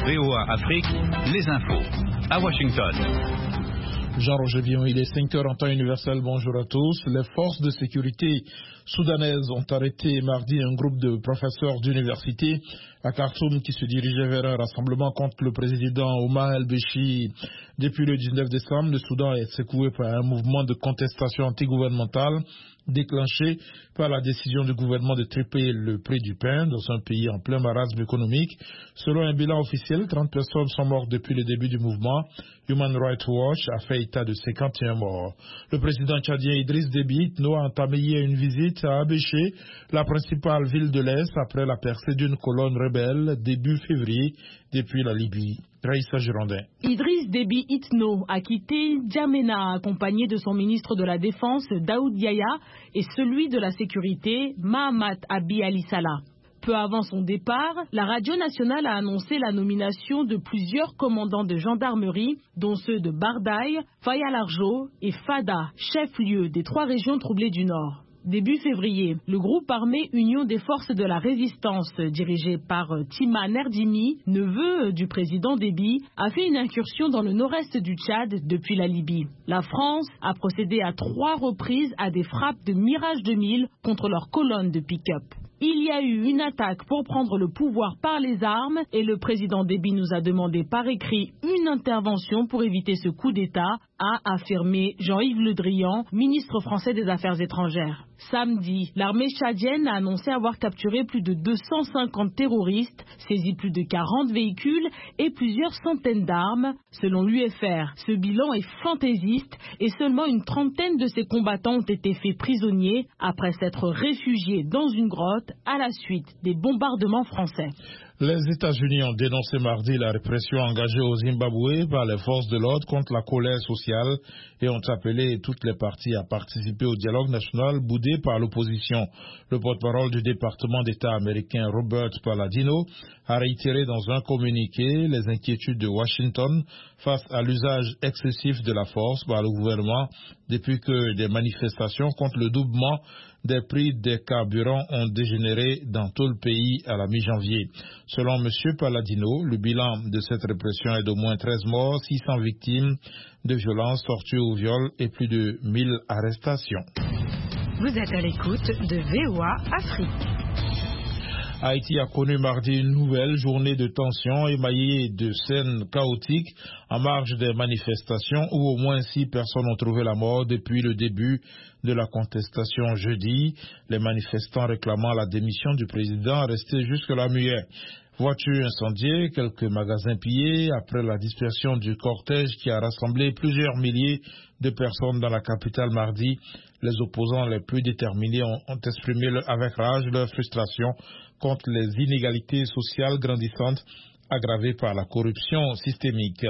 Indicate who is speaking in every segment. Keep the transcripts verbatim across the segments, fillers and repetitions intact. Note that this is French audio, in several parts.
Speaker 1: V O A Afrique, les infos. À Washington.
Speaker 2: Jean-Roger Villon, il est cinq heures en temps universel. Bonjour à tous. Les forces de sécurité soudanaises ont arrêté mardi un groupe de professeurs d'université à Khartoum qui se dirigeait vers un rassemblement contre le président Omar el-Béchir. Depuis le dix-neuf décembre, le Soudan est secoué par un mouvement de contestation antigouvernementale déclenché par la décision du gouvernement de tripler le prix du pain dans un pays en plein marasme économique. Selon un bilan officiel, trente personnes sont mortes depuis le début du mouvement. Human Rights Watch a fait état de cinquante et un morts. Le président tchadien Idriss Déby Itno a entamé hier une visite à Abéché, la principale ville de l'Est, après la percée d'une colonne rebelle début février depuis la Libye. Raïssa Girondin.
Speaker 3: Idriss Déby Itno a quitté N'Djamena accompagné de son ministre de la Défense Daoud Yaya et celui de la Sécurité Mahamat Abi Ali Salah. Peu avant son départ, la radio nationale a annoncé la nomination de plusieurs commandants de gendarmerie, dont ceux de Bardaï, Faya-Largeau et Fada, chef-lieu des trois régions troublées du Nord. Début février, le groupe armé Union des forces de la résistance, dirigé par Tima Nerdimi, neveu du président Déby, a fait une incursion dans le nord-est du Tchad depuis la Libye. La France a procédé à trois reprises à des frappes de Mirage deux mille contre leurs colonnes de pick-up. Il y a eu une attaque pour prendre le pouvoir par les armes et le président Déby nous a demandé par écrit une intervention pour éviter ce coup d'État, a affirmé Jean-Yves Le Drian, ministre français des Affaires étrangères. Samedi, l'armée tchadienne a annoncé avoir capturé plus de deux cent cinquante terroristes, saisi plus de quarante véhicules et plusieurs centaines d'armes. Selon l'U F R, ce bilan est fantaisiste et seulement une trentaine de ces combattants ont été faits prisonniers après s'être réfugiés dans une grotte à la suite des bombardements français.
Speaker 2: Les États-Unis ont dénoncé mardi la répression engagée au Zimbabwe par les forces de l'ordre contre la colère sociale et ont appelé toutes les parties à participer au dialogue national boudé par l'opposition. Le porte-parole du département d'État américain Robert Palladino a réitéré dans un communiqué les inquiétudes de Washington face à l'usage excessif de la force par le gouvernement depuis que des manifestations contre le doublement des prix des carburants ont dégénéré dans tout le pays à la mi-janvier. Selon M. Palladino, le bilan de cette répression est d'au moins treize morts, six cents victimes de violences, tortures ou viols et plus de mille arrestations.
Speaker 4: Vous êtes à l'écoute de V O A Afrique.
Speaker 2: Haïti a connu mardi une nouvelle journée de tension émaillée de scènes chaotiques en marge des manifestations où au moins six personnes ont trouvé la mort depuis le début de la contestation jeudi. Les manifestants réclamant la démission du président restaient jusque-là muets. Voitures incendiées, quelques magasins pillés après la dispersion du cortège qui a rassemblé plusieurs milliers de personnes dans la capitale mardi. Les opposants les plus déterminés ont, ont exprimé le, avec rage leur frustration contre les inégalités sociales grandissantes aggravées par la corruption systémique.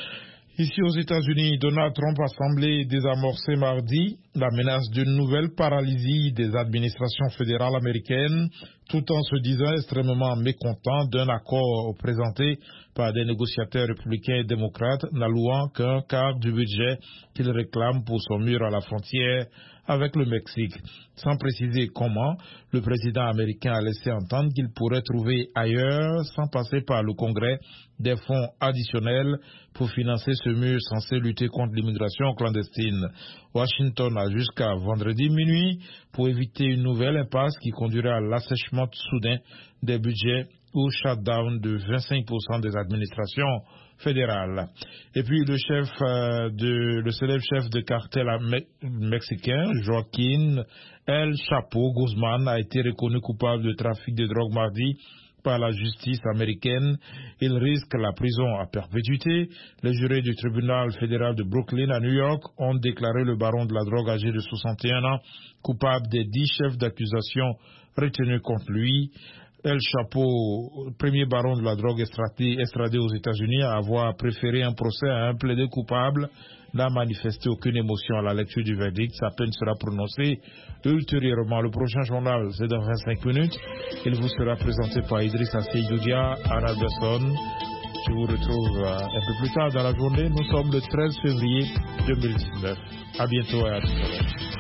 Speaker 2: Ici aux États-Unis, Donald Trump a semblé désamorcer mardi la menace d'une nouvelle paralysie des administrations fédérales américaines, tout en se disant extrêmement mécontent d'un accord présenté par des négociateurs républicains et démocrates, n'allouant qu'un quart du budget qu'il réclame pour son mur à la frontière avec le Mexique. Sans préciser comment, le président américain a laissé entendre qu'il pourrait trouver ailleurs, sans passer par le Congrès, des fonds additionnels pour financer ce mur censé lutter contre l'immigration clandestine. Washington a jusqu'à vendredi minuit pour éviter une nouvelle impasse qui conduirait à l'assèchement soudain des budgets ou shutdown de vingt-cinq pour cent des administrations fédérales. Et puis le chef euh, de le célèbre chef de cartel me mexicain Joaquín El Chapo Guzmán a été reconnu coupable de trafic de drogue mardi par la justice américaine. Il risque la prison à perpétuité. Les jurés du tribunal fédéral de Brooklyn à New York ont déclaré le baron de la drogue âgé de soixante et un ans coupable des dix chefs d'accusation retenus contre lui. El Chapo, premier baron de la drogue extradé, extradé aux États-Unis, à avoir préféré un procès à un plaidé coupable, n'a manifesté aucune émotion à la lecture du verdict. Sa peine sera prononcée ultérieurement. Le prochain journal, c'est dans vingt-cinq minutes. Il vous sera présenté par Idrissa Seydoudia, Anna Besson. Je vous retrouve un peu plus tard dans la journée. Nous sommes le treize février deux mille dix-neuf. À bientôt et à tout à l'heure.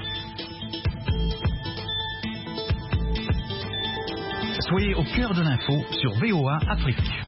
Speaker 1: Soyez au cœur de l'info sur V O A Afrique.